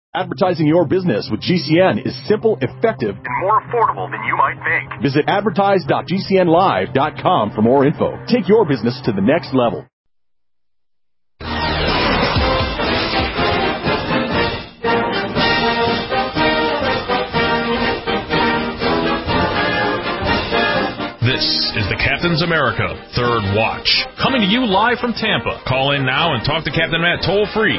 Advertising your business with GCN is simple, effective, and more affordable than you might think. Visit advertise.gcnlive.com for more info. Take your business to the next level. This is the Captain's America Third Watch, coming to you live from Tampa. Call in now and talk to Captain Matt toll-free,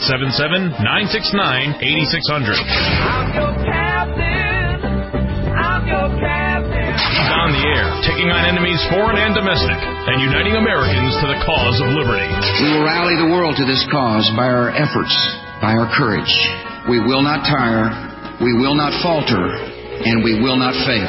877-969-8600. I'm your captain. I'm your captain. He's on the air, taking on enemies foreign and domestic, and uniting Americans to the cause of liberty. We will rally the world to this cause by our efforts, by our courage. We will not tire, we will not falter, and we will not fail.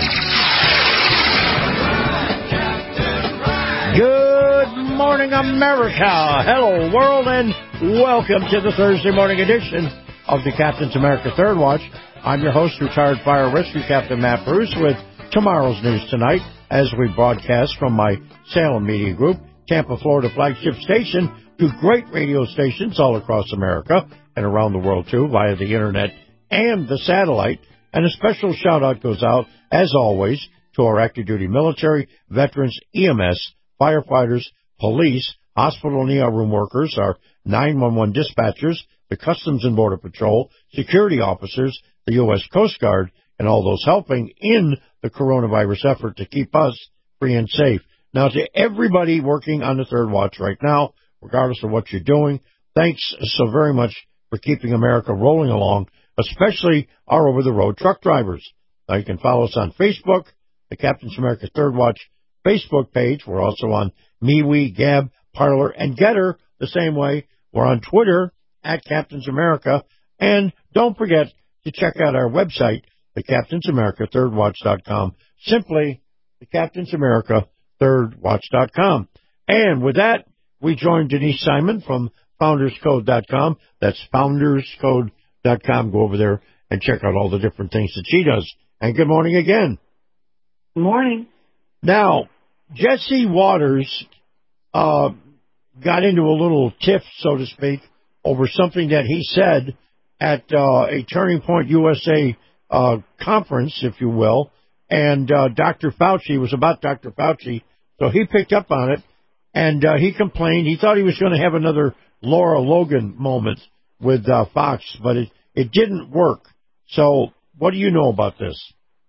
Good morning, America. Hello, world, and welcome to the Thursday morning edition of the Captain's America Third Watch. I'm your host, retired fire rescue captain Matt Bruce, with tomorrow's news tonight as we broadcast from my Salem Media Group, Tampa, Florida flagship station, to great radio stations all across America and around the world, too, via the internet and the satellite. And a special shout-out goes out, as always, to our active duty military, veterans, EMS, firefighters, police, hospital and ER room workers, our 911 dispatchers, the Customs and Border Patrol, security officers, the U.S. Coast Guard, and all those helping in the coronavirus effort to keep us free and safe. Now, to everybody working on the Third Watch right now, regardless of what you're doing, thanks so very much for keeping America rolling along, especially our over-the-road truck drivers. Now, you can follow us on Facebook, the Captain's America Third Watch Facebook page. We're also on MeWe, Gab, Parler, and Getter the same way. We're on Twitter at Captain's America. And don't forget to check out our website, the Captain's America ThirdWatch.com. Simply the Captain's America ThirdWatch.com. And with that, we join Denise Simon from FoundersCode.com. That's FoundersCode.com. Go over there and check out all the different things that she does. And good morning again. Good morning. Now, Jesse Waters got into a little tiff, so to speak, over something that he said at a Turning Point USA conference, if you will, and Dr. Fauci, it was about Dr. Fauci, so he picked up on it, and he complained. He thought he was going to have another Laura Logan moment with Fox, but it didn't work. So what do you know about this?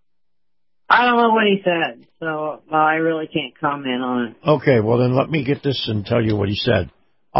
I don't know what he said, so I really can't comment on it. Okay, well then let me get this and tell you what he said.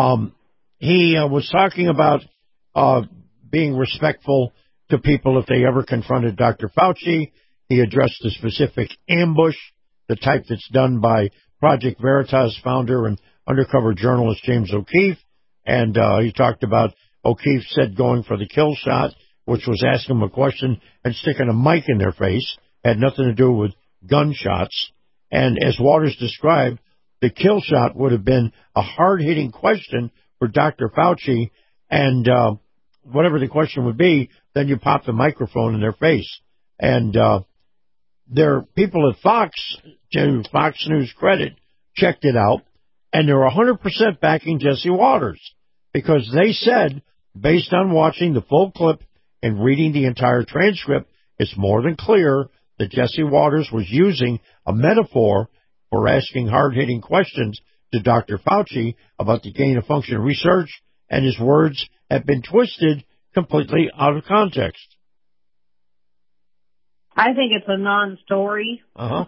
He was talking about being respectful to people if they ever confronted Dr. Fauci. He addressed the specific ambush, the type that's done by Project Veritas founder and undercover journalist James O'Keefe. And he talked about O'Keefe said going for the kill shot, which was asking them a question and sticking a mic in their face. Had nothing to do with gunshots. And as Waters described, the kill shot would have been a hard-hitting question for Dr. Fauci, and whatever the question would be, then you pop the microphone in their face. And their people at Fox, to Fox News credit, checked it out, and they're 100% backing Jesse Waters, because they said, based on watching the full clip and reading the entire transcript, it's more than clear that Jesse Waters was using a metaphor for asking hard-hitting questions to Dr. Fauci about the gain-of-function research, and his words have been twisted completely out of context. I think it's a non-story. Uh-huh.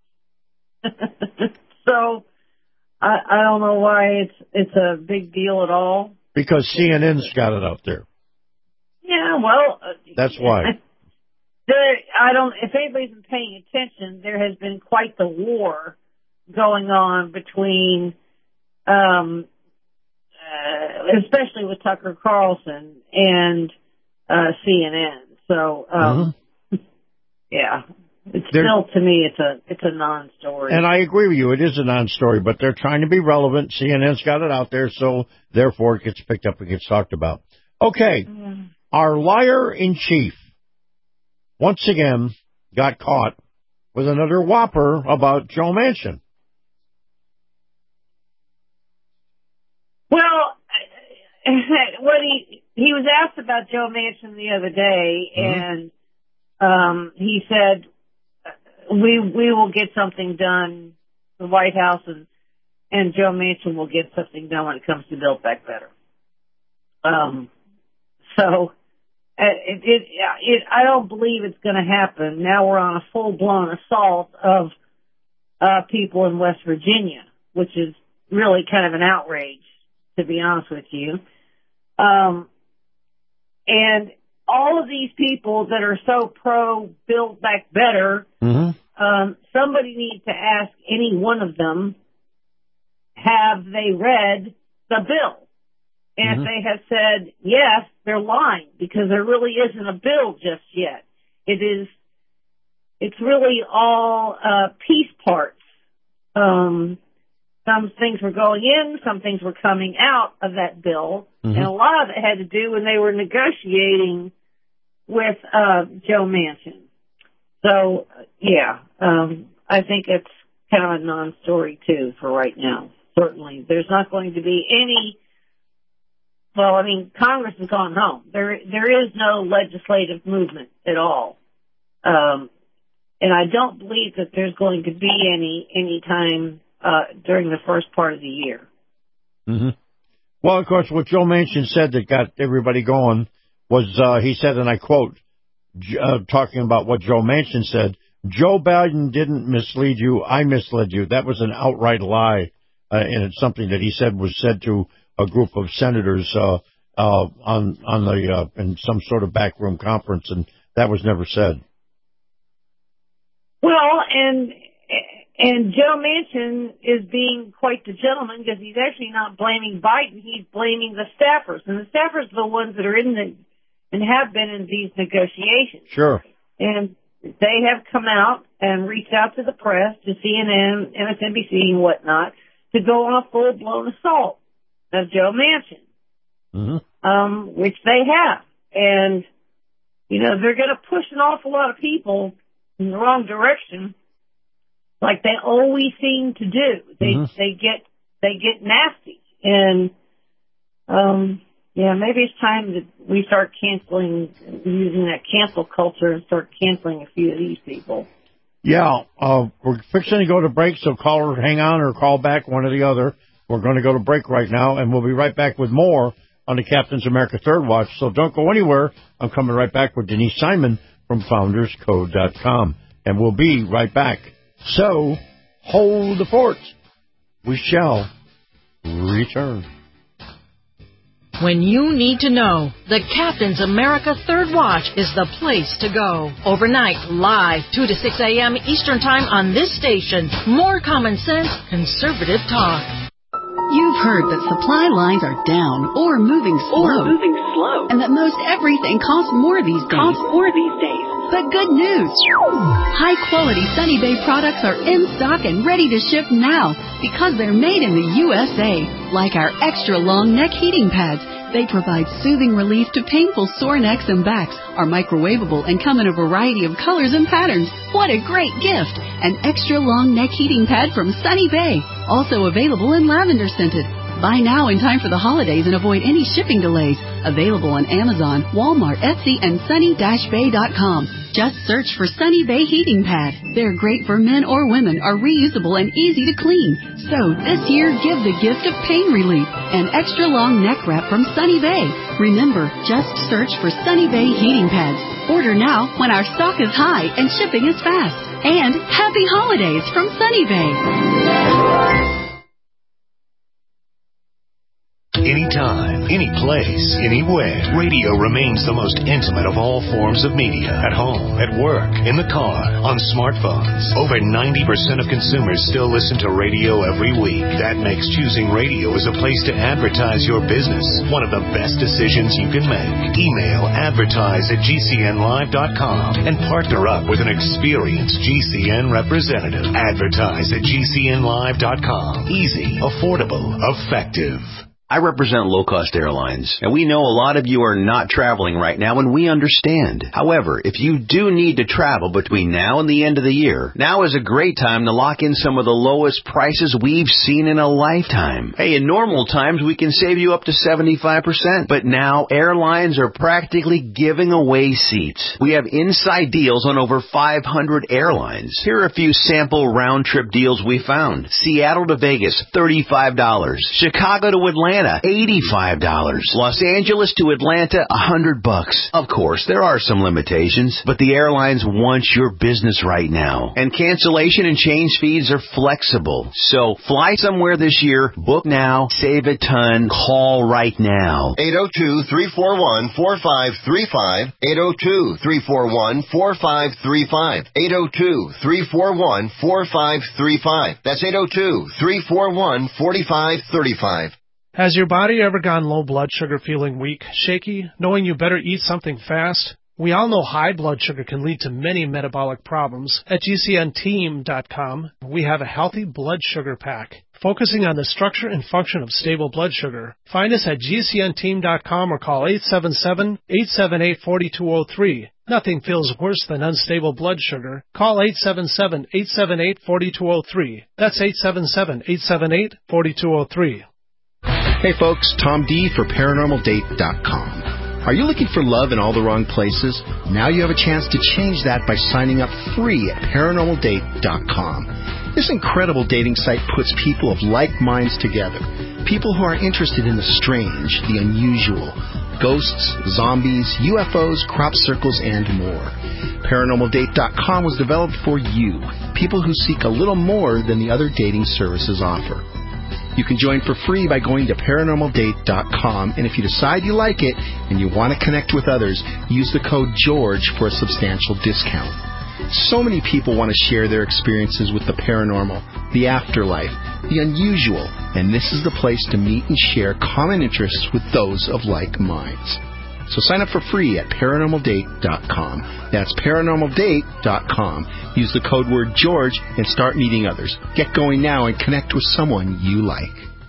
So, I don't know why it's a big deal at all. Because CNN's got it out there. Yeah, well... That's why. If anybody's been paying attention, there has been quite the war going on between, especially with Tucker Carlson and CNN. So, yeah, it's still, to me, it's a non-story. And I agree with you. It is a non-story, but they're trying to be relevant. CNN's got it out there, so therefore it gets picked up and gets talked about. Okay, our liar-in-chief once again got caught with another whopper about Joe Manchin. Well, what he was asked about Joe Manchin the other day, and he said, we will get something done, the White House and Joe Manchin will get something done when it comes to Build Back Better. So I don't believe it's going to happen. Now we're on a full-blown assault of people in West Virginia, which is really kind of an outrage, to be honest with you. And all of these people that are so pro Build Back Better, somebody needs to ask any one of them, have they read the bill? And if they have said yes, they're lying, because there really isn't a bill just yet. It's really all piece parts. Some things were going in, some things were coming out of that bill, and a lot of it had to do when they were negotiating with Joe Manchin. So, I think it's kind of a non-story, too, for right now. Certainly. There's not going to be any... Well, I mean, Congress has gone home. There is no legislative movement at all. And I don't believe that there's going to be any time during the first part of the year. Well, of course, what Joe Manchin said that got everybody going was, he said, and I quote, talking about what Joe Manchin said, Joe Biden didn't mislead you, I misled you. That was an outright lie, and it's something that he said was said to a group of senators in some sort of backroom conference, and that was never said. Well, and Joe Manchin is being quite the gentleman, because he's actually not blaming Biden. He's blaming the staffers, and the staffers are the ones that are in and have been in these negotiations. Sure. And they have come out and reached out to the press, to CNN, MSNBC, and whatnot, to go on a full-blown assault of Joe Manchin, which they have. And, they're going to push an awful lot of people in the wrong direction, like they always seem to do. They get nasty. And, maybe it's time that we start using that cancel culture and start canceling a few of these people. Yeah, we're fixing to go to break, so call or hang on or call back, one or the other. We're going to go to break right now, and we'll be right back with more on the Captain's America Third Watch. So don't go anywhere. I'm coming right back with Denise Simon from FoundersCode.com, and we'll be right back. So hold the fort. We shall return. When you need to know, the Captain's America Third Watch is the place to go. Overnight, live, 2 to 6 a.m. Eastern Time on this station. More common sense, conservative talk. You've heard that supply lines are down or moving slow. And that most everything costs more these days. But good news! High-quality Sunny Bay products are in stock and ready to ship now because they're made in the USA. Like our extra-long neck heating pads. They provide soothing relief to painful sore necks and backs, are microwavable, and come in a variety of colors and patterns. What a great gift! An extra-long neck heating pad from Sunny Bay. Also available in lavender scented. Buy now in time for the holidays and avoid any shipping delays. Available on Amazon, Walmart, Etsy, and sunny-bay.com. Just search for Sunny Bay Heating Pad. They're great for men or women, are reusable and easy to clean. So this year, give the gift of pain relief. An extra long neck wrap from Sunny Bay. Remember, just search for Sunny Bay Heating Pads. Order now when our stock is high and shipping is fast. And happy holidays from Sunny Bay. Anytime, any place, anywhere. Radio remains the most intimate of all forms of media. At home, at work, in the car, on smartphones. Over 90% of consumers still listen to radio every week. That makes choosing radio as a place to advertise your business one of the best decisions you can make. Email advertise@gcnlive.com and partner up with an experienced GCN representative. Advertise@gcnlive.com. Easy, affordable, effective. I represent low-cost airlines, and we know a lot of you are not traveling right now, and we understand. However, if you do need to travel between now and the end of the year, now is a great time to lock in some of the lowest prices we've seen in a lifetime. Hey, in normal times, we can save you up to 75%, but now airlines are practically giving away seats. We have inside deals on over 500 airlines. Here are a few sample round-trip deals we found. Seattle to Vegas, $35. Chicago to Atlanta, $85. Los Angeles to Atlanta, $100. Of course, there are some limitations, but the airlines want your business right now. And cancellation and change fees are flexible. So fly somewhere this year, book now, save a ton, call right now. 802-341-4535. 802-341-4535. 802-341-4535. That's 802-341-4535. Has your body ever gone low blood sugar, feeling weak, shaky, knowing you better eat something fast? We all know high blood sugar can lead to many metabolic problems. At GCNteam.com, we have a healthy blood sugar pack, focusing on the structure and function of stable blood sugar. Find us at GCNteam.com or call 877-878-4203. Nothing feels worse than unstable blood sugar. Call 877-878-4203. That's 877-878-4203. Hey folks, Tom D for ParanormalDate.com. Are you looking for love in all the wrong places? Now you have a chance to change that by signing up free at ParanormalDate.com. This incredible dating site puts people of like minds together. People who are interested in the strange, the unusual, ghosts, zombies, UFOs, crop circles, and more. ParanormalDate.com was developed for you, people who seek a little more than the other dating services offer. You can join for free by going to ParanormalDate.com, and if you decide you like it and you want to connect with others, use the code GEORGE for a substantial discount. So many people want to share their experiences with the paranormal, the afterlife, the unusual, and this is the place to meet and share common interests with those of like minds. So sign up for free at ParanormalDate.com. That's ParanormalDate.com. Use the code word George and start meeting others. Get going now and connect with someone you like.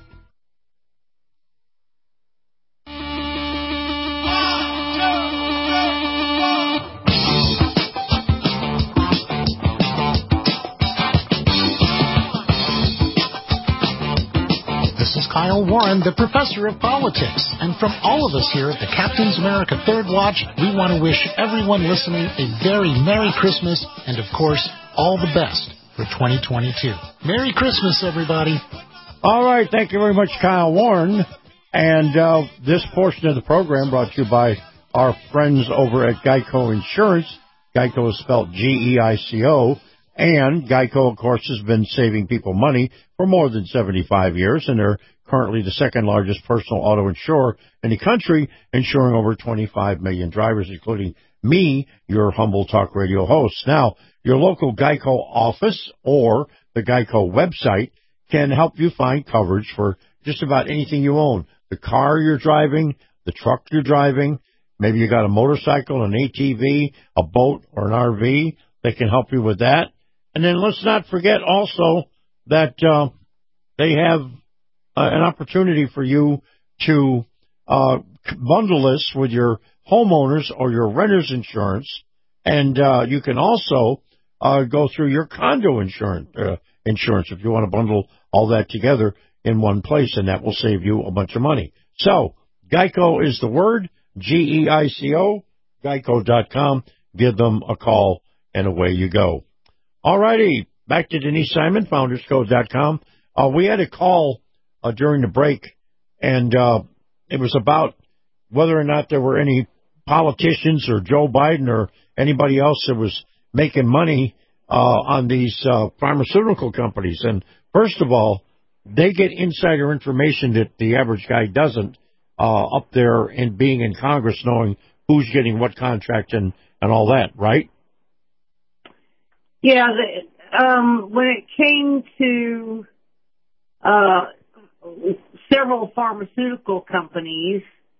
This is Kyle Warren, the professor of politics. And from all of us here at the Captain's America Third Watch, we want to wish everyone listening a very Merry Christmas and, of course, all the best for 2022. Merry Christmas, everybody. All right. Thank you very much, Kyle Warren. And this portion of the program brought to you by our friends over at Geico Insurance. Geico is spelled G-E-I-C-O. And Geico, of course, has been saving people money for more than 75 years, and they're currently the second largest personal auto insurer in the country, insuring over 25 million drivers, including me, your humble talk radio host. Now, your local Geico office or the Geico website can help you find coverage for just about anything you own. The car you're driving, the truck you're driving, maybe you got a motorcycle, an ATV, a boat, or an RV. They can help you with that. And then let's not forget also that they have an opportunity for you to bundle this with your homeowners or your renter's insurance. And you can also go through your condo insurance if you want to bundle all that together in one place, and that will save you a bunch of money. So Geico is the word, G-E-I-C-O, Geico.com. Give them a call, and away you go. All righty, back to Denise Simon, founderscode.com. We had a call during the break, and it was about whether or not there were any politicians or Joe Biden or anybody else that was making money on these pharmaceutical companies. And first of all, they get insider information that the average guy doesn't up there in being in Congress, knowing who's getting what contract and all that, right? Yeah, when it came to several pharmaceutical companies,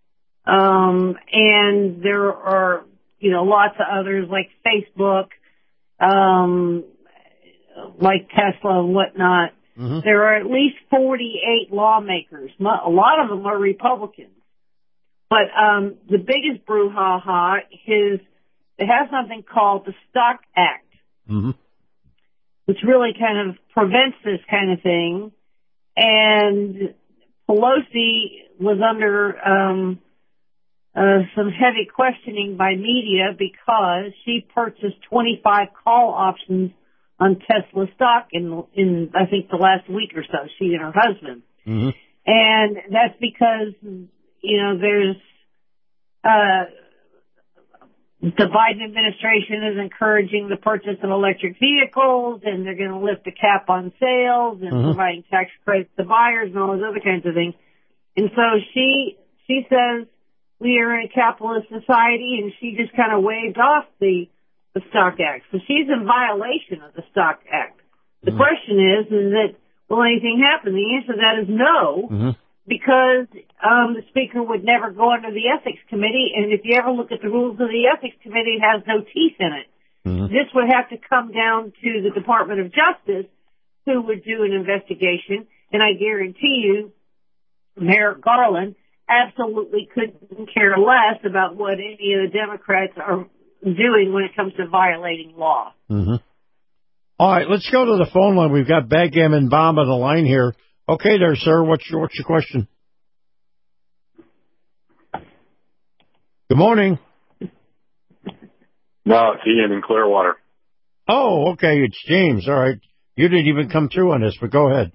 and there are, lots of others like Facebook, like Tesla and whatnot, there are at least 48 lawmakers. A lot of them are Republicans. But the biggest brouhaha is it has something called the Stock Act, which really kind of prevents this kind of thing. And Pelosi was under some heavy questioning by media because she purchased 25 call options on Tesla stock in I think the last week or so, she and her husband. And that's because, you know, there's the Biden administration is encouraging the purchase of electric vehicles, and they're going to lift the cap on sales and providing tax credits to buyers and all those other kinds of things. And so she says we are in a capitalist society, and she just kind of waved off the Stock Act. So she's in violation of the Stock Act. The question is that will anything happen? The answer to that is no. Because the Speaker would never go under the Ethics Committee, and if you ever look at the rules of the Ethics Committee, it has no teeth in it. This would have to come down to the Department of Justice, who would do an investigation, and I guarantee you Merrick Garland absolutely couldn't care less about what any of the Democrats are doing when it comes to violating law. All right, let's go to the phone line. We've got Backgammon Bob on the line here. Okay there, sir. What's your question? Good morning. No, it's Ian in Clearwater. Oh, okay. It's James. All right. You didn't even come through on this, but go ahead.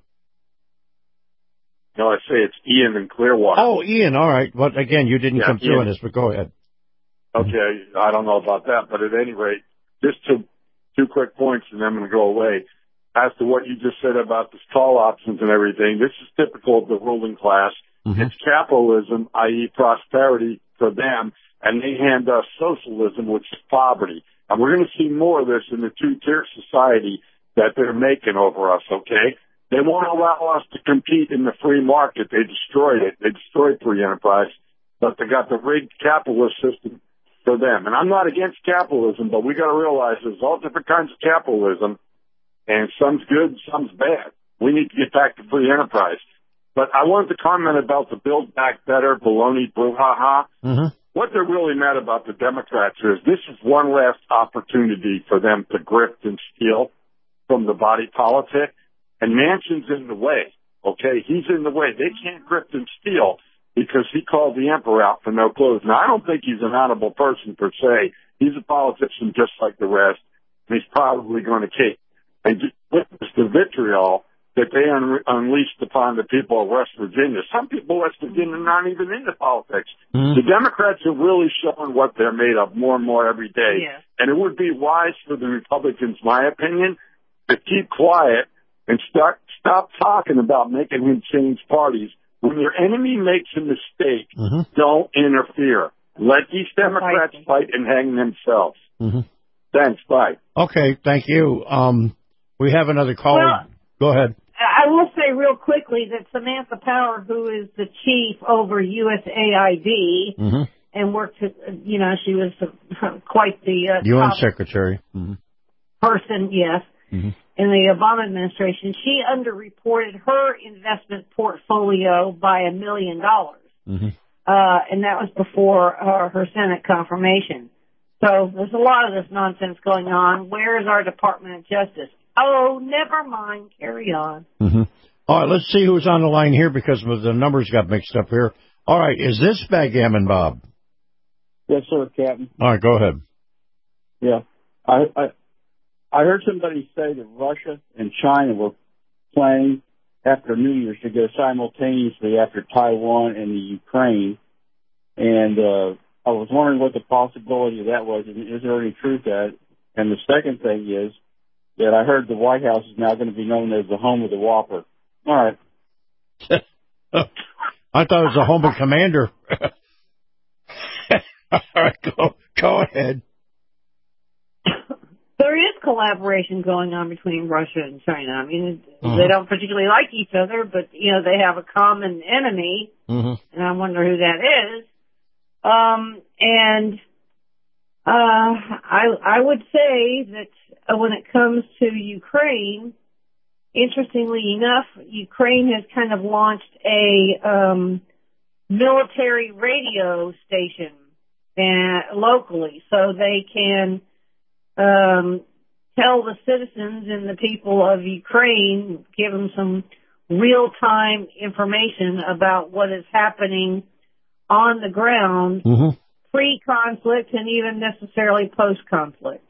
No, I say it's Ian in Clearwater. Oh, Ian. All right. But again, you didn't come through on this, but go ahead. Okay. I don't know about that, but at any rate, just two quick points, and then I'm going to go away. As to what you just said about the call options and everything, this is typical of the ruling class. It's capitalism, i.e. prosperity for them, and they hand us socialism, which is poverty. And we're going to see more of this in the two-tier society that they're making over us, okay? They won't allow us to compete in the free market. They destroyed it. They destroyed free enterprise, but they got the rigged capitalist system for them. And I'm not against capitalism, but we got to realize there's all different kinds of capitalism, and some's good, some's bad. We need to get back to free enterprise. But I wanted to comment about the Build Back Better baloney brouhaha. What they're really mad about, the Democrats, is this is one last opportunity for them to grift and steal from the body politic. And Manchin's in the way, okay? He's in the way. They can't grift and steal because he called the emperor out for no clothes. Now, I don't think he's an honorable person per se. He's a politician just like the rest, and he's probably going to cake. And just witness the vitriol that they unleashed upon the people of West Virginia. Some people in West Virginia are not even into politics. The Democrats are really showing what they're made of more and more every day. And it would be wise for the Republicans, my opinion, to keep quiet and stop talking about making him change parties. When your enemy makes a mistake, don't interfere. Let these Democrats fight and hang themselves. Thanks. Bye. Okay. Thank you. We have another caller. Well, go ahead. I will say real quickly that Samantha Power, who is the chief over USAID and worked, she was quite the UN secretary person, yes, in the Obama administration. She underreported her investment portfolio by $1 million, and that was before her Senate confirmation. So there's a lot of this nonsense going on. Where is our Department of Justice? Oh, never mind. Carry on. All right, let's see who's on the line here because the numbers got mixed up here. All right, is this Backgammon Bob? Yes, sir, Captain. All right, go ahead. Yeah. I heard somebody say that Russia and China were planning after New Year's to go simultaneously after Taiwan and the Ukraine. And I was wondering what the possibility of that was, and is there any truth to that? And the second thing is that I heard the White House is now going to be known as the home of the Whopper. All right. I thought it was the home of Commander. All right, go ahead. There is collaboration going on between Russia and China. I mean, they don't particularly like each other, but, they have a common enemy, and I wonder who that is. I would say that when it comes to Ukraine, interestingly enough, Ukraine has kind of launched a military radio station locally, so they can tell the citizens and the people of Ukraine, give them some real-time information about what is happening on the ground, pre-conflict and even necessarily post-conflict.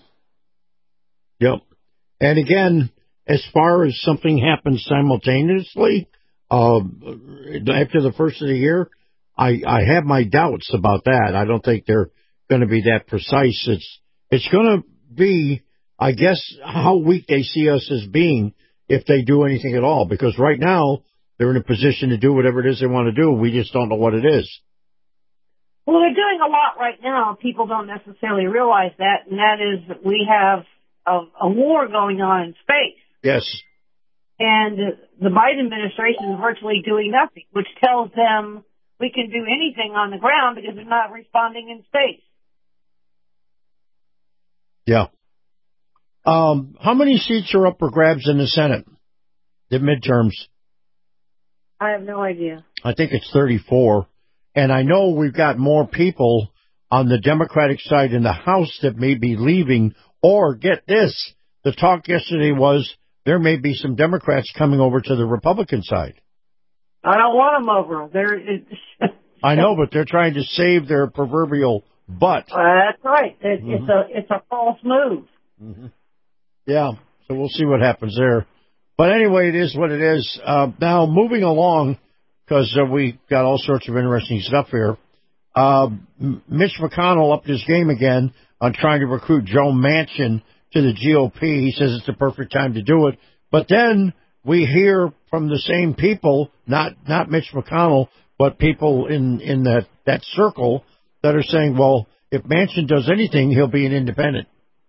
Yep. And again, as far as something happens simultaneously, after the first of the year, I have my doubts about that. I don't think they're going to be that precise. It's going to be, I guess, how weak they see us as being if they do anything at all. Because right now, they're in a position to do whatever it is they want to do. We just don't know what it is. Well, they're doing a lot right now. People don't necessarily realize that, and that is that we have a war going on in space. Yes. And the Biden administration is virtually doing nothing, which tells them we can do anything on the ground because they're not responding in space. Yeah. How many seats are up for grabs in the Senate? The midterms? I have no idea. I think it's 34. And I know we've got more people on the Democratic side in the House that may be leaving. Or, get this, the talk yesterday was there may be some Democrats coming over to the Republican side. I don't want them over. I know, but they're trying to save their proverbial butt. That's right. It's a false move. Yeah, so we'll see what happens there. But anyway, it is what it is. Now, moving along, because we got all sorts of interesting stuff here. Mitch McConnell upped his game again on trying to recruit Joe Manchin to the GOP. He says it's the perfect time to do it. But then we hear from the same people, not Mitch McConnell, but people in that circle that are saying, well, if Manchin does anything, he'll be an independent.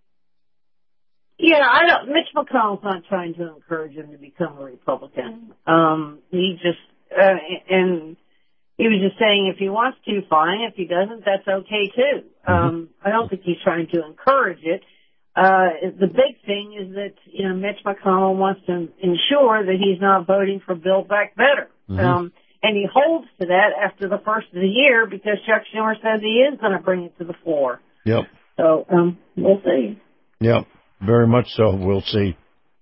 Yeah, Mitch McConnell's not trying to encourage him to become a Republican. He just, and he was just saying if he wants to, fine. If he doesn't, that's okay too. I don't think he's trying to encourage it. The big thing is that, Mitch McConnell wants to ensure that he's not voting for Build Back Better. And he holds to that after the first of the year because Chuck Schumer says he is going to bring it to the floor. Yep. So, we'll see. Yep. Very much so. We'll see.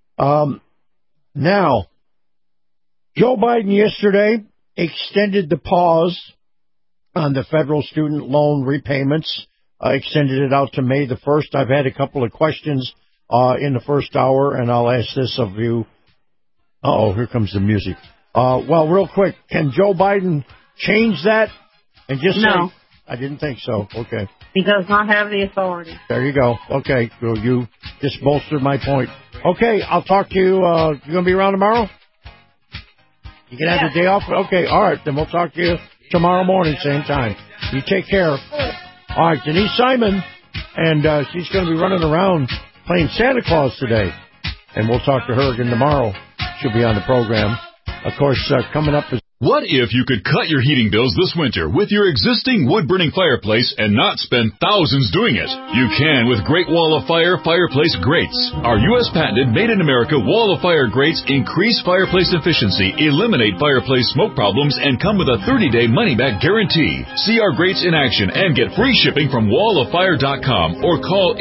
Now, Joe Biden yesterday extended the pause on the federal student loan repayments, extended it out to May the 1st. I've had a couple of questions in the first hour, and I'll ask this of you. Uh-oh, here comes the music. Well, real quick, can Joe Biden change that and just No. say... I didn't think so. Okay. He does not have the authority. There you go. Okay. Well, you just bolstered my point. Okay. I'll talk to you. You going to be around tomorrow? You can have the day off? Okay. All right. Then we'll talk to you tomorrow morning, same time. You take care. All right. Denise Simon. And she's going to be running around playing Santa Claus today. And we'll talk to her again tomorrow. She'll be on the program. Of course, coming up is... What if you could cut your heating bills this winter with your existing wood-burning fireplace and not spend thousands doing it? You can with Great Wall of Fire fireplace grates. Our U.S. patented made-in-America Wall of Fire grates increase fireplace efficiency, eliminate fireplace smoke problems, and come with a 30-day money-back guarantee. See our grates in action and get free shipping from walloffire.com or call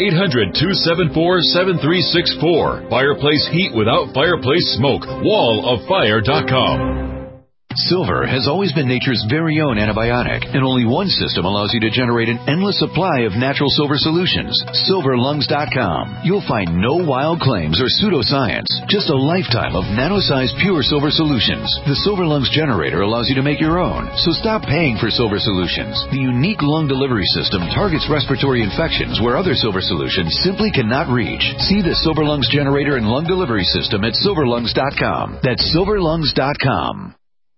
800-274-7364. Fireplace heat without fireplace smoke. walloffire.com. Silver has always been nature's very own antibiotic, and only one system allows you to generate an endless supply of natural silver solutions. SilverLungs.com. You'll find no wild claims or pseudoscience, just a lifetime of nano-sized pure silver solutions. The Silver Lungs generator allows you to make your own, so stop paying for silver solutions. The unique lung delivery system targets respiratory infections where other silver solutions simply cannot reach. See the Silver Lungs generator and lung delivery system at SilverLungs.com. That's SilverLungs.com.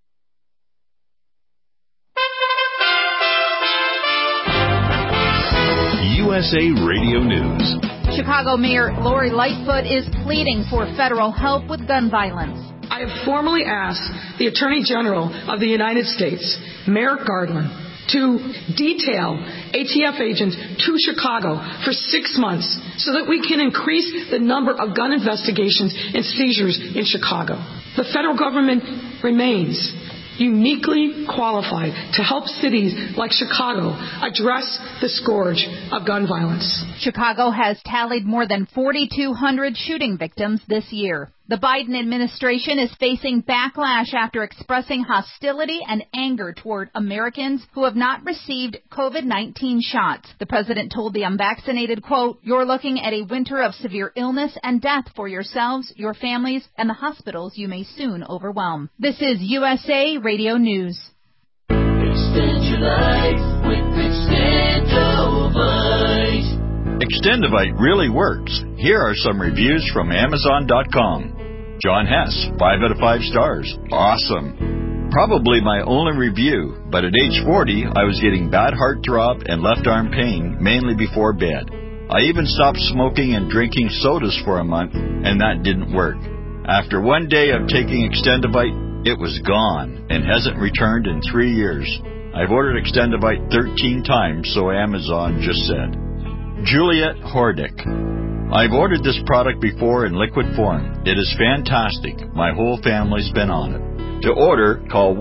USA Radio News. Chicago Mayor Lori Lightfoot is pleading for federal help with gun violence. I have formally asked the Attorney General of the United States, Merrick Garland, to detail ATF agents to Chicago for 6 months so that we can increase the number of gun investigations and seizures in Chicago. The federal government remains uniquely qualified to help cities like Chicago address the scourge of gun violence. Chicago has tallied more than 4,200 shooting victims this year. The Biden administration is facing backlash after expressing hostility and anger toward Americans who have not received COVID-19 shots. The president told the unvaccinated, quote, "You're looking at a winter of severe illness and death for yourselves, your families, and the hospitals you may soon overwhelm." This is USA Radio News. Extend your life with Extendovite. Extendovite really works. Here are some reviews from Amazon.com. John Hess, 5 out of 5 stars. Awesome. Probably my only review, but at age 40, I was getting bad heartthrob and left arm pain, mainly before bed. I even stopped smoking and drinking sodas for a month, and that didn't work. After one day of taking Extendovite, it was gone and hasn't returned in 3 years. I've ordered Extendovite 13 times, so Amazon just said. Juliet Hordick. I've ordered this product before in liquid form. It is fantastic. My whole family's been on it. To order, call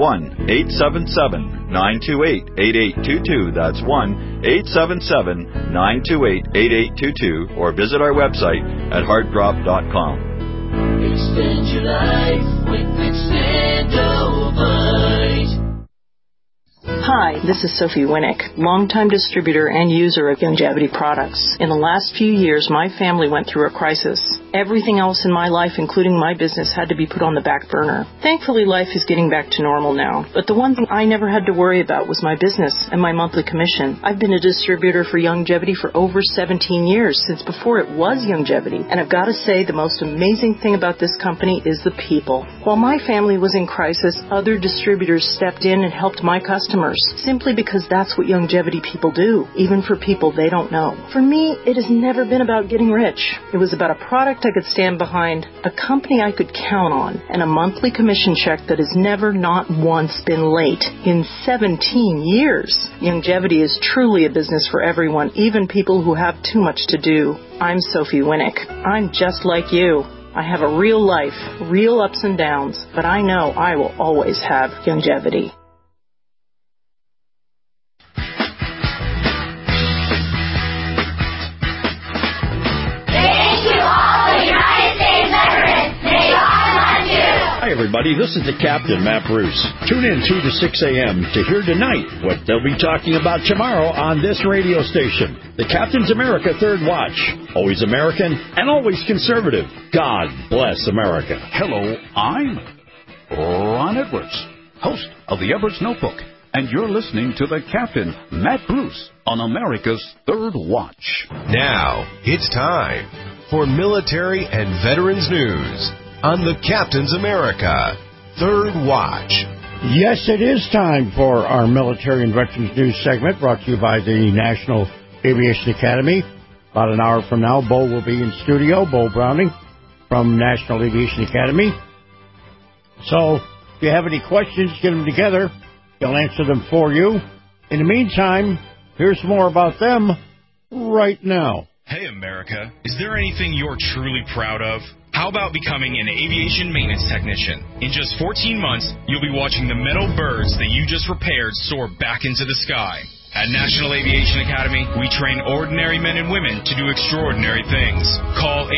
1-877-928-8822. That's 1-877-928-8822. Or visit our website at heartdrop.com. Extend your life with Extendovite. Hi, this is Sophie Winnick, longtime distributor and user of Youngevity products. In the last few years, my family went through a crisis. Everything else in my life, including my business, had to be put on the back burner. Thankfully, life is getting back to normal now. But the one thing I never had to worry about was my business and my monthly commission. I've been a distributor for Youngevity for over 17 years, since before it was Youngevity. And I've got to say, the most amazing thing about this company is the people. While my family was in crisis, other distributors stepped in and helped my customers, simply because that's what Youngevity people do, even for people they don't know. For me, it has never been about getting rich. It was about a product I could stand behind, a company I could count on, and a monthly commission check that has never, not once, been late in 17 years. Youngevity is truly a business for everyone, even people who have too much to do. I'm Sophie Winnick. I'm just like you. I have a real life, real ups and downs, but I know I will always have Youngevity. Hi, everybody. This is the Captain, Matt Bruce. Tune in 2 to 6 a.m. to hear tonight what they'll be talking about tomorrow on this radio station. The Captain's America Third Watch. Always American and always conservative. God bless America. Hello, I'm Ron Edwards, host of the Edwards Notebook, and you're listening to the Captain, Matt Bruce, on America's Third Watch. Now, it's time for military and veterans news on the Captain's America Third Watch. Yes, it is time for our Military and Veterans News segment, brought to you by the National Aviation Academy. About an hour from now, Bo will be in studio, Bo Browning from National Aviation Academy. So if you have any questions, get them together. He'll answer them for you. In the meantime, here's more about them right now. Hey, America, is there anything you're truly proud of? How about becoming an aviation maintenance technician? In just 14 months, you'll be watching the metal birds that you just repaired soar back into the sky. At National Aviation Academy, we train ordinary men and women to do extraordinary things. Call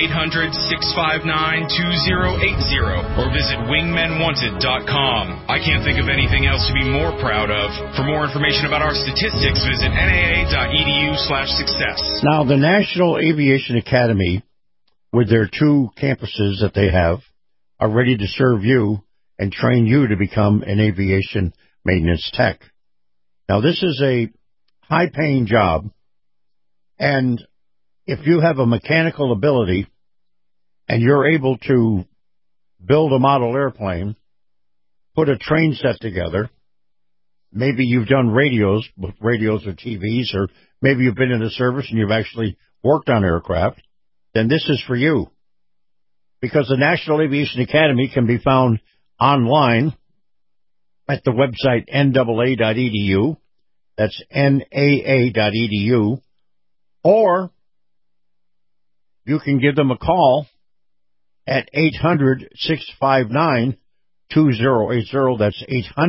800-659-2080 or visit wingmenwanted.com. I can't think of anything else to be more proud of. For more information about our statistics, visit naa.edu/success. Now, the National Aviation Academy, with their 2 campuses that they have, are ready to serve you and train you to become an aviation maintenance tech. Now, this is a high-paying job, and if you have a mechanical ability and you're able to build a model airplane, put a train set together, maybe you've done radios or TVs, or maybe you've been in the service and you've actually worked on aircraft, then this is for you. Because the National Aviation Academy can be found online at the website NAA.edu. That's NAA.edu. Or you can give them a call at 800-659-2080. That's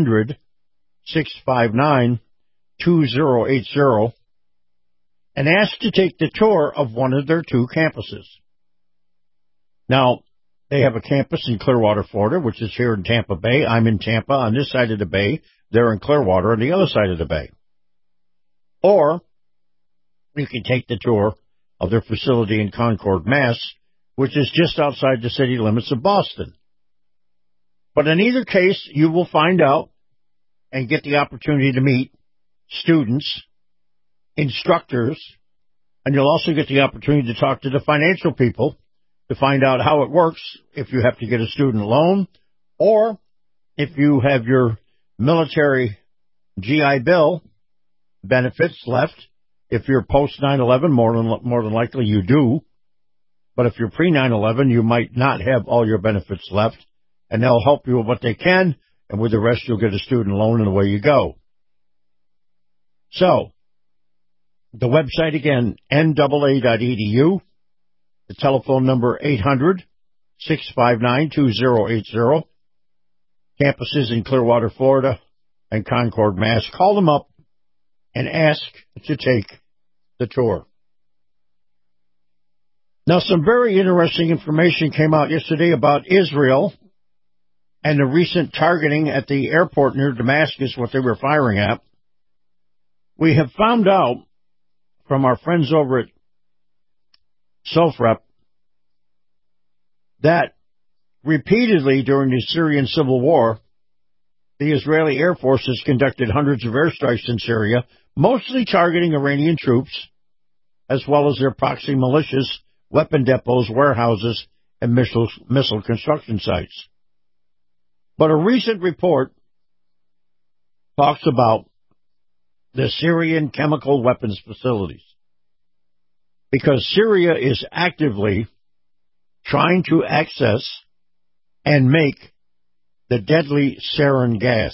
800-659-2080. And ask to take the tour of one of their 2 campuses. Now, they have a campus in Clearwater, Florida, which is here in Tampa Bay. I'm in Tampa on this side of the bay. They're in Clearwater on the other side of the bay. Or you can take the tour of their facility in Concord, Mass., which is just outside the city limits of Boston. But in either case, you will find out and get the opportunity to meet students, instructors, and you'll also get the opportunity to talk to the financial people to find out how it works if you have to get a student loan or if you have your military GI Bill benefits left. If you're post 9/11, more than likely you do. But if you're pre 9/11, you might not have all your benefits left, and they'll help you with what they can, and with the rest you'll get a student loan, and away you go. So, the website again, NAA.edu. The telephone number 800-659-2080. Campuses in Clearwater, Florida, and Concord, Mass. Call them up and ask to take the tour. Now, some very interesting information came out yesterday about Israel and the recent targeting at the airport near Damascus, what they were firing at. We have found out from our friends over at SOFREP that repeatedly during the Syrian civil war, the Israeli Air Force has conducted hundreds of airstrikes in Syria, mostly targeting Iranian troops, as well as their proxy militias, weapon depots, warehouses, and missile construction sites. But a recent report talks about the Syrian chemical weapons facilities, because Syria is actively trying to access and make the deadly sarin gas.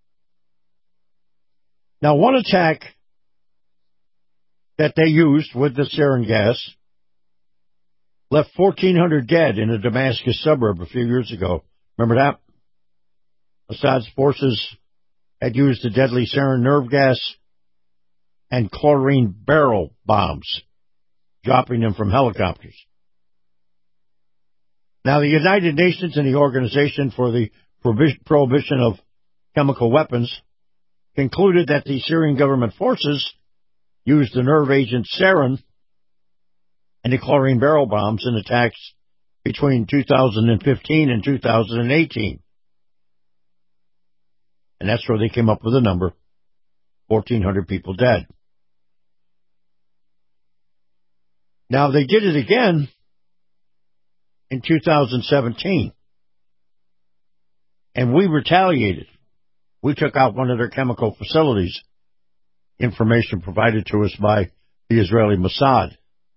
Now, one attack that they used with the sarin gas left 1,400 dead in a Damascus suburb a few years ago. Remember that? Assad's forces had used the deadly sarin nerve gas and chlorine barrel bombs, dropping them from helicopters. Now, the United Nations and the Organization for the Prohibition of Chemical Weapons concluded that the Syrian government forces used the nerve agent sarin and the chlorine barrel bombs in attacks between 2015 and 2018. And that's where they came up with the number, 1,400 people dead. Now, they did it again in 2017. And we retaliated. We took out one of their chemical facilities, information provided to us by the Israeli Mossad.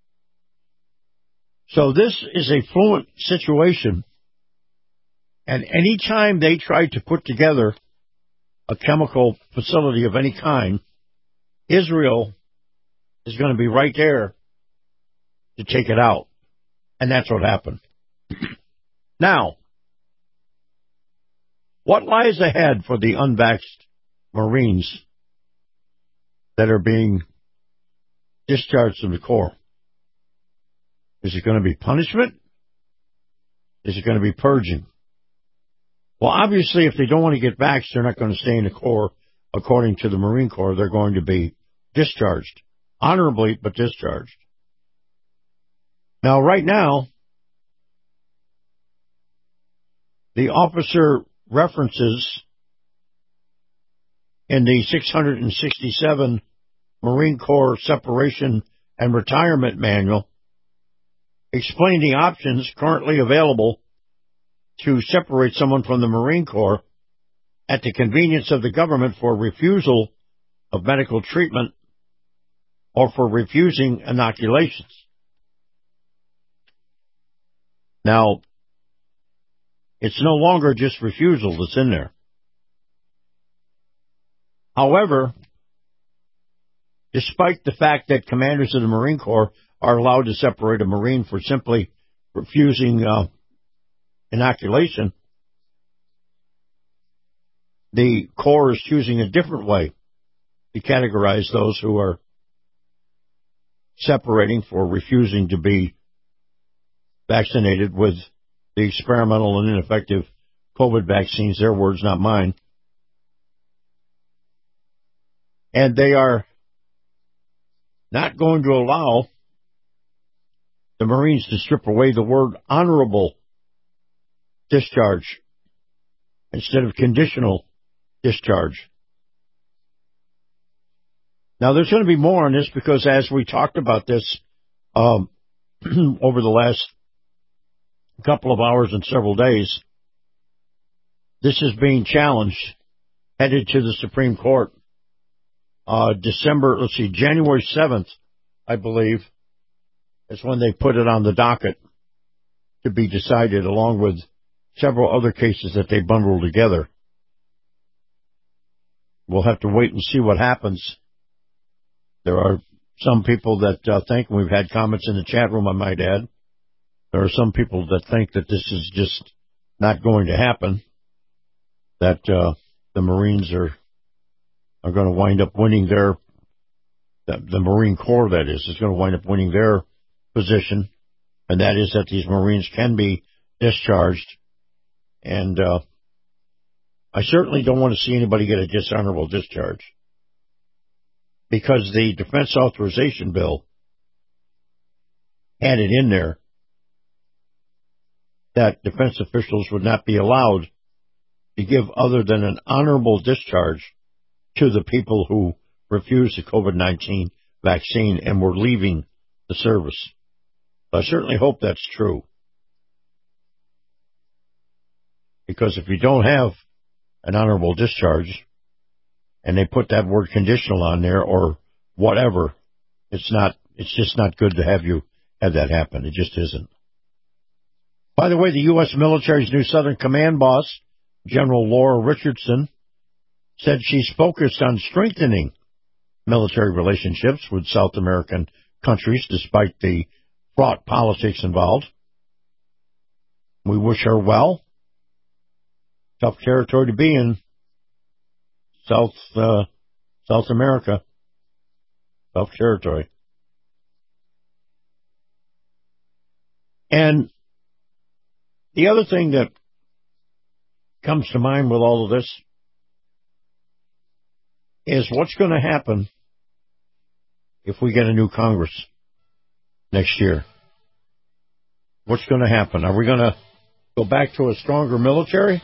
So this is a fluent situation, and any time they try to put together a chemical facility of any kind, Israel is going to be right there to take it out. And that's what happened. Now, what lies ahead for the unvaxxed Marines that are being discharged from the Corps? Is it going to be punishment? Is it going to be purging? Well, obviously, if they don't want to get vaxxed, they're not going to stay in the Corps. According to the Marine Corps, they're going to be discharged. Honorably, but discharged. Now, right now, the officer references in the 667 Marine Corps Separation and Retirement Manual explain the options currently available to separate someone from the Marine Corps at the convenience of the government for refusal of medical treatment or for refusing inoculations. Now, it's no longer just refusal that's in there. However, despite the fact that commanders of the Marine Corps are allowed to separate a Marine for simply refusing inoculation, the Corps is choosing a different way to categorize those who are separating for refusing to be vaccinated with the experimental and ineffective COVID vaccines. Their words, not mine. And they are not going to allow the Marines to strip away the word honorable discharge instead of conditional discharge. Now, there's going to be more on this because as we talked about this over the last couple of hours and several days, this is being challenged, headed to the Supreme Court. January 7th, I believe, is when they put it on the docket to be decided, along with several other cases that they bundled together. We'll have to wait and see what happens. There are some people that think, and we've had comments in the chat room, I might add, there are some people that think that this is just not going to happen, that the Marines are going to wind up winning the Marine Corps, that is going to wind up winning their position, and that is that these Marines can be discharged. And I certainly don't want to see anybody get a dishonorable discharge, because the Defense Authorization Bill had it in there that defense officials would not be allowed to give other than an honorable discharge to the people who refused the COVID-19 vaccine and were leaving the service. I certainly hope that's true, because if you don't have an honorable discharge and they put that word conditional on there or whatever, it's just not good to have you have that happen. It just isn't. By the way, the U.S. military's new Southern Command boss, General Laura Richardson, said she's focused on strengthening military relationships with South American countries despite the fraught politics involved. We wish her well. Tough territory to be in. South America. Tough territory. And the other thing that comes to mind with all of this is what's going to happen if we get a new Congress next year. What's going to happen? Are we going to go back to a stronger military?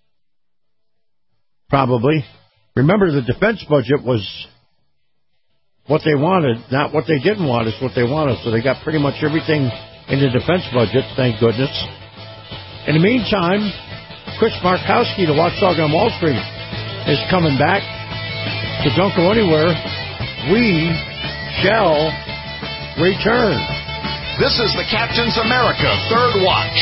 Probably. Remember, the defense budget was what they wanted, not what they didn't want is what they wanted. So they got pretty much everything in the defense budget, thank goodness. In the meantime, Chris Markowski, the watchdog on Wall Street, is coming back. So don't go anywhere. We shall return. This is the Captain's America Third Watch.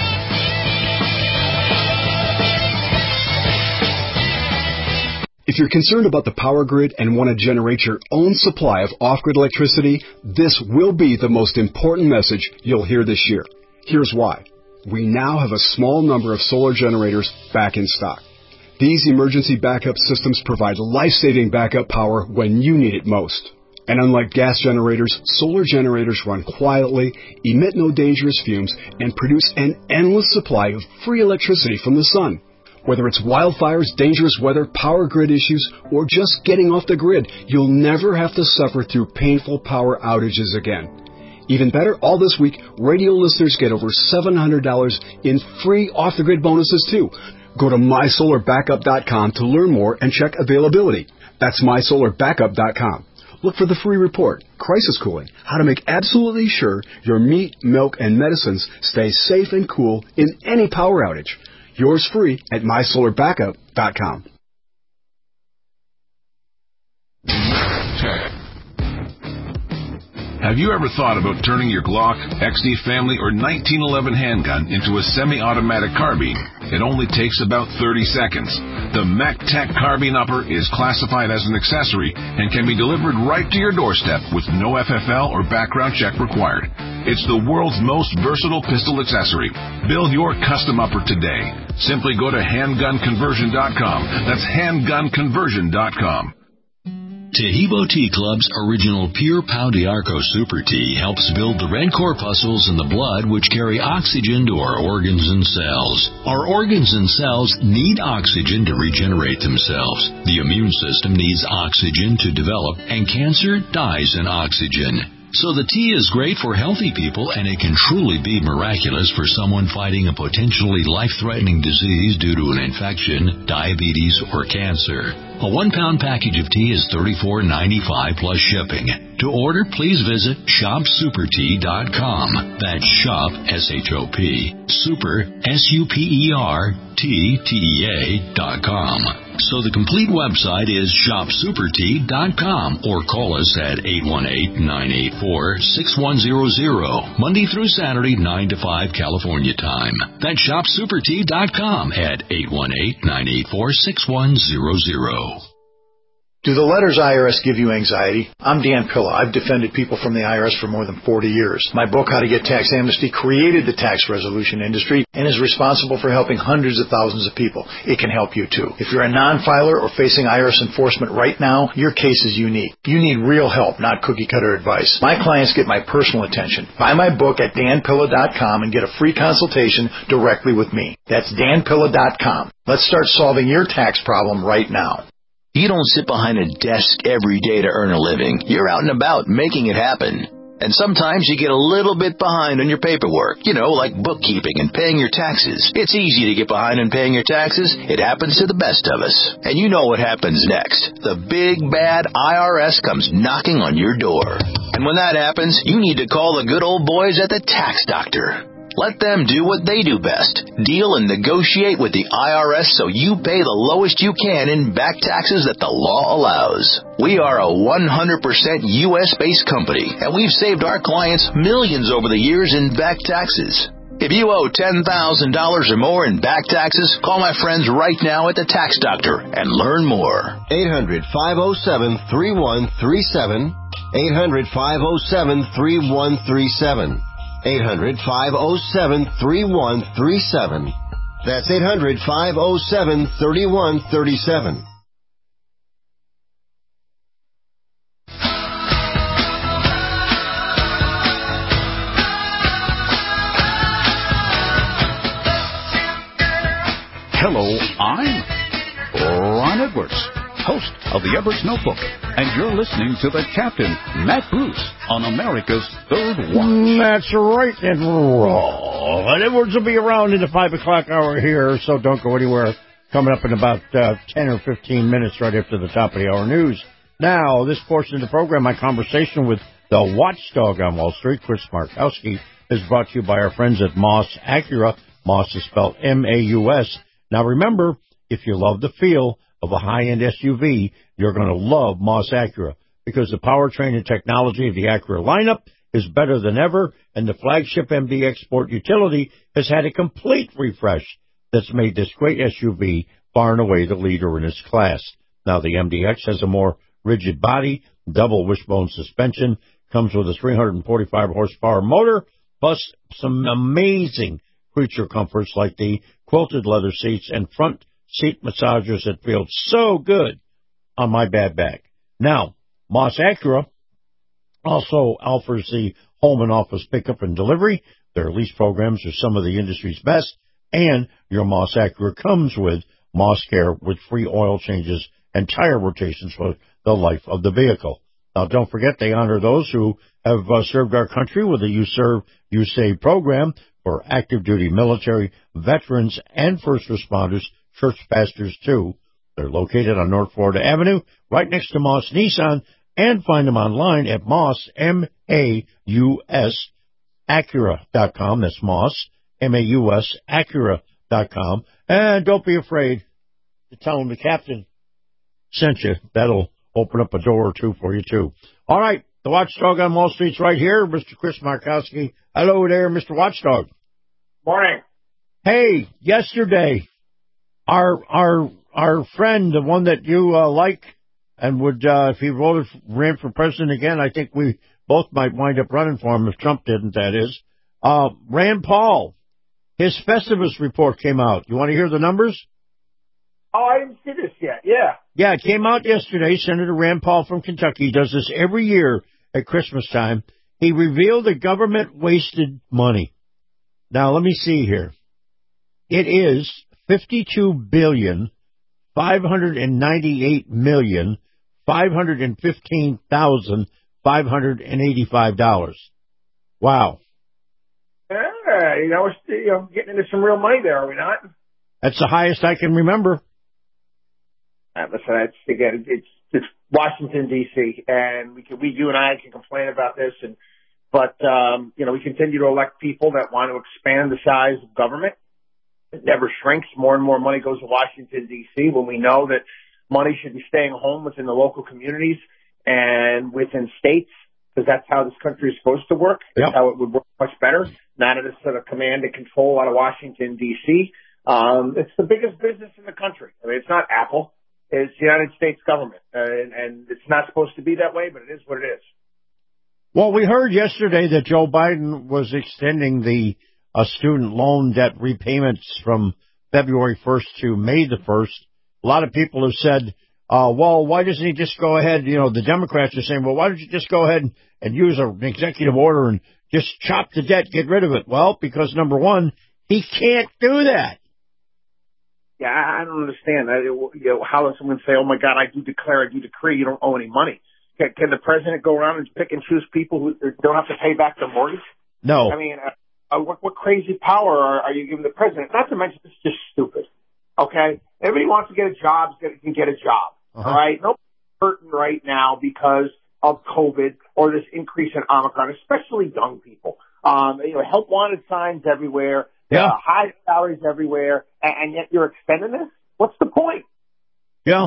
If you're concerned about the power grid and want to generate your own supply of off-grid electricity, this will be the most important message you'll hear this year. Here's why. We now have a small number of solar generators back in stock. These emergency backup systems provide life-saving backup power when you need it most. And unlike gas generators, solar generators run quietly, emit no dangerous fumes, and produce an endless supply of free electricity from the sun. Whether it's wildfires, dangerous weather, power grid issues, or just getting off the grid, you'll never have to suffer through painful power outages again. Even better, all this week, radio listeners get over $700 in free off-the-grid bonuses too. Go to mysolarbackup.com to learn more and check availability. That's mysolarbackup.com. Look for the free report, Crisis Cooling, how to make absolutely sure your meat, milk, and medicines stay safe and cool in any power outage. Yours free at mysolarbackup.com. Have you ever thought about turning your Glock, XD family, or 1911 handgun into a semi-automatic carbine? It only takes about 30 seconds. The MacTac Carbine Upper is classified as an accessory and can be delivered right to your doorstep with no FFL or background check required. It's the world's most versatile pistol accessory. Build your custom upper today. Simply go to handgunconversion.com. That's handgunconversion.com. Tahibo Tea Club's original Pure Pau d'Arco Super Tea helps build the red corpuscles in the blood which carry oxygen to our organs and cells. Our organs and cells need oxygen to regenerate themselves. The immune system needs oxygen to develop, and cancer dies in oxygen. So the tea is great for healthy people, and it can truly be miraculous for someone fighting a potentially life-threatening disease due to an infection, diabetes, or cancer. A 1-pound package of tea is $34.95 plus shipping. To order, please visit shopsupertea.com. That's shop, S-H-O-P, super, SUPERTTEA.com. So the complete website is shopsupertea.com, or call us at 818-984-6100, Monday through Saturday, 9 to 5 California time. That's shopsupertea.com at 818-984-6100. Do the letters IRS give you anxiety? I'm Dan Pilla. I've defended people from the IRS for more than 40 years. My book, How to Get Tax Amnesty, created the tax resolution industry and is responsible for helping hundreds of thousands of people. It can help you too. If you're a non-filer or facing IRS enforcement right now, your case is unique. You need real help, not cookie-cutter advice. My clients get my personal attention. Buy my book at danpilla.com and get a free consultation directly with me. That's danpilla.com. Let's start solving your tax problem right now. You don't sit behind a desk every day to earn a living. You're out and about making it happen. And sometimes you get a little bit behind on your paperwork, like bookkeeping and paying your taxes. It's easy to get behind on paying your taxes. It happens to the best of us. And you know what happens next. The big, bad IRS comes knocking on your door. And when that happens, you need to call the good old boys at the Tax Doctor. Let them do what they do best. Deal and negotiate with the IRS so you pay the lowest you can in back taxes that the law allows. We are a 100% U.S.-based company, and we've saved our clients millions over the years in back taxes. If you owe $10,000 or more in back taxes, call my friends right now at the Tax Doctor and learn more. 800-507-3137. 800-507-3137. 800-507-3137. That's 800-507-3137. Hello, I'm Ron Edwards, host of the Edwards Notebook, and you're listening to the Captain, Matt Bruce, on America's Third Watch. That's right, and Ron Edwards will be around in the 5 o'clock hour here, so don't go anywhere. Coming up in about 10 or 15 minutes right after the top of the hour news. Now, this portion of the program, my conversation with the watchdog on Wall Street, Chris Markowski, is brought to you by our friends at Moss Acura. Moss is spelled M-A-U-S. Now, remember, if you love the feel of a high-end SUV, you're going to love Moss Acura, because the powertrain and technology of the Acura lineup is better than ever, and the flagship MDX Sport Utility has had a complete refresh that's made this great SUV far and away the leader in its class. Now, the MDX has a more rigid body, double wishbone suspension, comes with a 345-horsepower motor, plus some amazing creature comforts like the quilted leather seats and front seat massagers that feel so good on my bad back. Now, Moss Acura also offers the home and office pickup and delivery. Their lease programs are some of the industry's best, and your Moss Acura comes with Moss Care with free oil changes and tire rotations for the life of the vehicle. Now, don't forget, they honor those who have served our country with the You Serve, You Save program for active duty military, veterans, and first responders, church pastors, too. They're located on North Florida Avenue, right next to Moss Nissan, and find them online at Moss, M-A-U-S, Acura.com. That's Moss, M-A-U-S, Acura.com. And don't be afraid to tell them the captain sent you. That'll open up a door or two for you, too. All right, The Watchdog on Wall Street's right here, Mr. Chris Markowski. Hello there, Mr. Watchdog. Morning. Hey, yesterday, our friend, the one that you like, and would, if he ran for president again, I think we both might wind up running for him if Trump didn't, that is. Rand Paul, his Festivus report came out. You want to hear the numbers? Oh, I didn't see this yet. Yeah. Yeah, it came out yesterday. Senator Rand Paul from Kentucky does this every year at Christmas time. He revealed the government wasted money. Now, let me see here. It is $52,598,515,585. Wow. We're getting into some real money there, are we not? That's the highest I can remember. Listen, it's Washington D.C. and you and I can complain about this, but we continue to elect people that want to expand the size of government. It never shrinks. More and more money goes to Washington D.C. when we know that money should be staying home within the local communities and within states, because that's how this country is supposed to work. That's how it would work much better. Not at a sort of command and control out of Washington D.C. It's the biggest business in the country. I mean, it's not Apple. It's the United States government, and it's not supposed to be that way, but it is what it is. Well, we heard yesterday that Joe Biden was extending the student loan debt repayments from February 1st to May the 1st. A lot of people have said, well, why doesn't he just go ahead? The Democrats are saying, well, why don't you just go ahead and use an executive order and just chop the debt, get rid of it? Well, because, number one, he can't do that. Yeah, I don't understand. How does someone say, oh, my God, I do declare, I do decree, you don't owe any money? Can the president go around and pick and choose people who don't have to pay back their mortgage? No. I mean, what crazy power are you giving the president? Not to mention, it's just stupid. Okay? Everybody wants to get a job, can get a job. All right? Nobody's hurting right now because of COVID or this increase in Omicron, especially young people. Help wanted signs everywhere. High salaries everywhere, and yet you're extending this? What's the point? Yeah.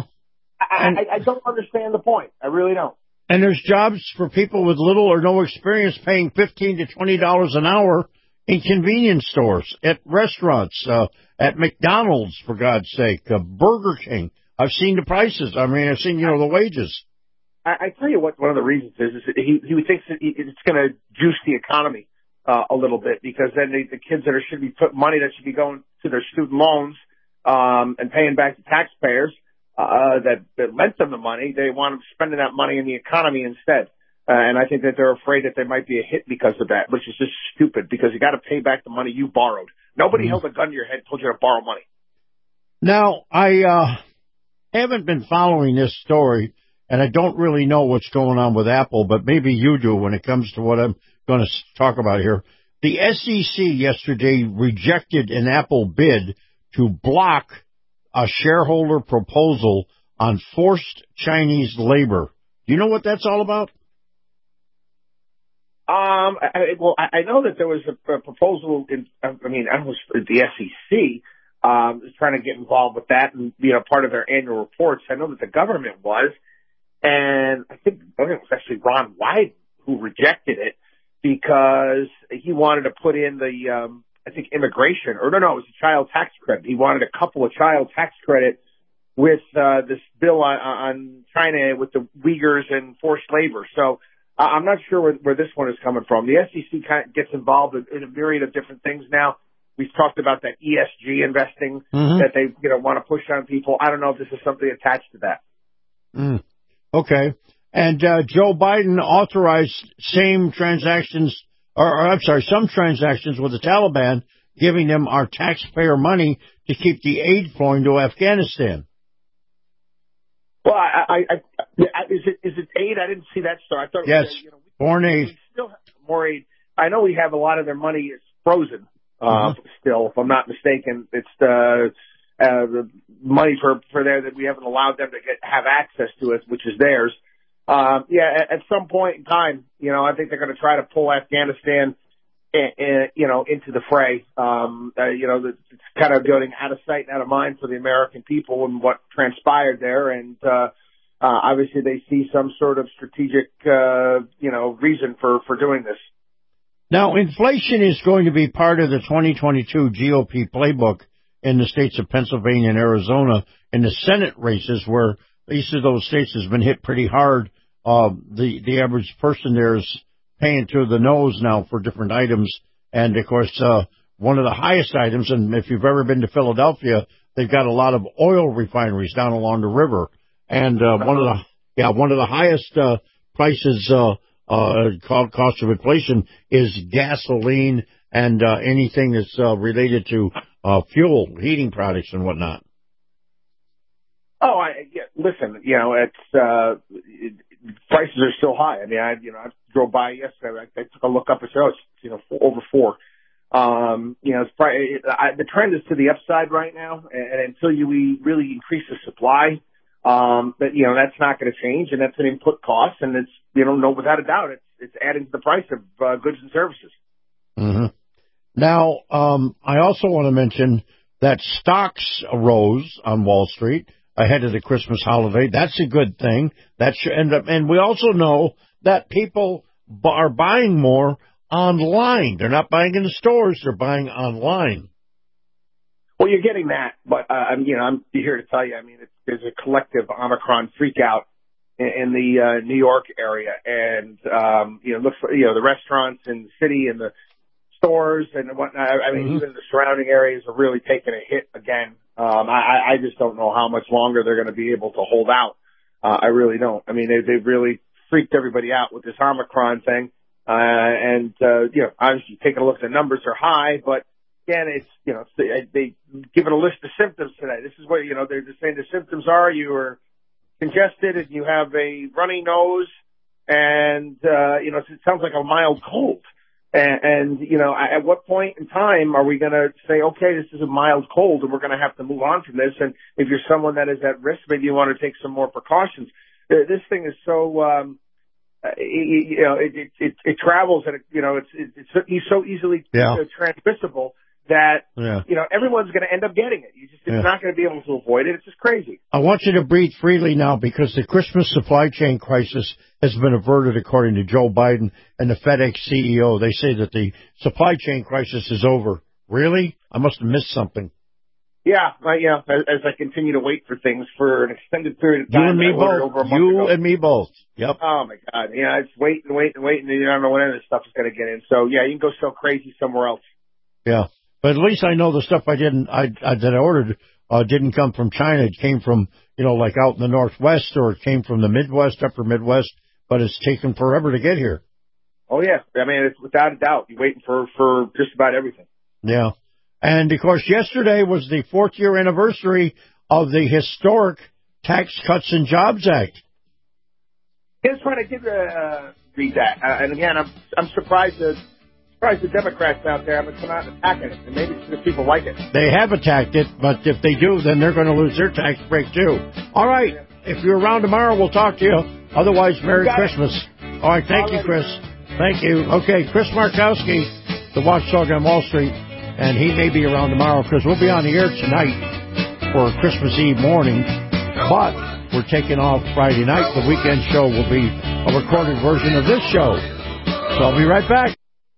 I don't understand the point. I really don't. And there's jobs for people with little or no experience paying $15 to $20 an hour in convenience stores, at restaurants, at McDonald's, for God's sake, Burger King. I've seen the prices. I mean, I've seen, the wages. I tell you what one of the reasons is he thinks that it's going to juice the economy a little bit, because then the kids that should be put money that should be going to their student loans and paying back to taxpayers that lent them the money, they want them spending that money in the economy instead. And I think that they're afraid that there might be a hit because of that, which is just stupid, because you got to pay back the money you borrowed. Nobody held a gun to your head and told you to borrow money. Now, I haven't been following this story, and I don't really know what's going on with Apple, but maybe you do when it comes to what I'm going to talk about here. The SEC yesterday rejected an Apple bid to block a shareholder proposal on forced Chinese labor. Do you know what that's all about? I know that there was a proposal I was the SEC trying to get involved with that and be part of their annual reports. I know that the government was, and I think it was actually Ron Wyden who rejected it because he wanted to put in the immigration, or no, it was a child tax credit. He wanted a couple of child tax credit with this bill on China with the Uyghurs and forced labor. So I'm not sure where this one is coming from. The SEC kind of gets involved in a myriad of different things now. We've talked about that ESG investing that they want to push on people. I don't know if this is something attached to that. Okay. And Joe Biden authorized some transactions with the Taliban, giving them our taxpayer money to keep the aid flowing to Afghanistan. Well, is it aid? I didn't see that story. I thought yes, it was, foreign aid. We still have more aid. I know we have a lot of their money is frozen still, if I'm not mistaken. It's the money for there that we haven't allowed them to have access to it, which is theirs. At some point in time, I think they're going to try to pull Afghanistan, into the fray. It's kind of going out of sight and out of mind for the American people and what transpired there. And obviously they see some sort of strategic, reason for doing this. Now, inflation is going to be part of the 2022 GOP playbook in the states of Pennsylvania and Arizona in the Senate races, where each of those states has been hit pretty hard. The average person there is paying through the nose now for different items. And, of course, one of the highest items, and if you've ever been to Philadelphia, they've got a lot of oil refineries down along the river. And one of the highest prices cost of inflation is gasoline and anything that's related to fuel, heating products and whatnot. Oh, listen, it's prices are still high. I mean, I drove by yesterday. I took a look up and said, it's over 4. It's probably, the trend is to the upside right now, and until we really increase the supply, that's not going to change, and that's an input cost, and it's, no, without a doubt, it's adding to the price of goods and services. Mm-hmm. Now, I also want to mention that stocks rose on Wall Street ahead of the Christmas holiday. That's a good thing. That should end up, and we also know that people are buying more online. They're not buying in the stores; they're buying online. Well, you're getting that, but I'm here to tell you. I mean, there's a collective Omicron freakout in the New York area, and looks like, the restaurants in the city and the stores and whatnot. I mean, even the surrounding areas are really taking a hit again. I just don't know how much longer they're going to be able to hold out. I really don't. I mean, they've really freaked everybody out with this Omicron thing. Obviously taking a look at the numbers are high, but again, they give it a list of symptoms today. This is what, they're just saying the symptoms are you are congested and you have a runny nose and, it sounds like a mild cold. And at what point in time are we going to say, okay, this is a mild cold and we're going to have to move on from this? And if you're someone that is at risk, maybe you want to take some more precautions. This thing is so, it travels and it's so easily transmissible that, everyone's going to end up getting it. It's not going to be able to avoid it. It's just crazy. I want you to breathe freely now because the Christmas supply chain crisis has been averted, according to Joe Biden and the FedEx CEO. They say that the supply chain crisis is over. Really? I must have missed something. Yeah, as I continue to wait for things for an extended period of time. You and me both. You and me both. Yep. Oh, my God. It's wait, and you don't know when any of this stuff is going to get in. So, you can go so crazy somewhere else. Yeah. But at least I know the stuff that I ordered didn't come from China. It came from, like out in the Northwest, or it came from the Midwest, upper Midwest, but it's taken forever to get here. Oh, yeah. I mean, it's without a doubt. You're waiting for just about everything. Yeah. And, of course, yesterday was the 4th year anniversary of the historic Tax Cuts and Jobs Act. Yes, right. I did read that. And, again, I'm surprised the Democrats out there haven't come out and attacking it. And maybe it's because people like it. They have attacked it, but if they do, then they're going to lose their tax break, too. All right. If you're around tomorrow, we'll talk to you. Otherwise, Merry Christmas. All right. Thank you, Chris. Thank you. Okay. Chris Markowski, the watchdog on Wall Street. And he may be around tomorrow because we'll be on the air tonight for Christmas Eve morning. But we're taking off Friday night. The weekend show will be a recorded version of this show. So I'll be right back.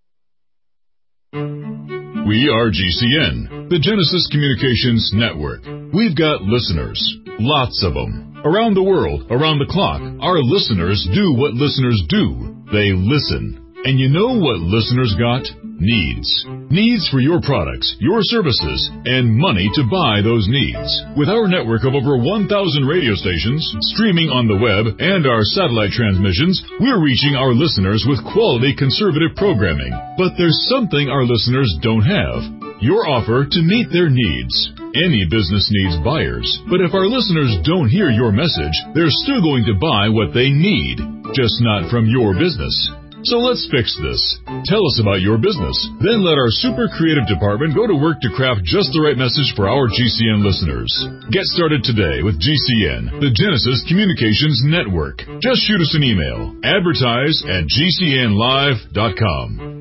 We are GCN, the Genesis Communications Network. We've got listeners, lots of them. Around the world, around the clock, our listeners do what listeners do. They listen. And you know what listeners got? Needs. Needs for your products, your services, and money to buy those needs. With our network of over 1,000 radio stations, streaming on the web, and our satellite transmissions, we're reaching our listeners with quality conservative programming. But there's something our listeners don't have. Your offer to meet their needs. Any business needs buyers, but if our listeners don't hear your message, they're still going to buy what they need, just not from your business. So let's fix this. Tell us about your business. Then let our super creative department go to work to craft just the right message for our GCN listeners. Get started today with GCN, the Genesis Communications Network. Just shoot us an email. Advertise@GCNlive.com.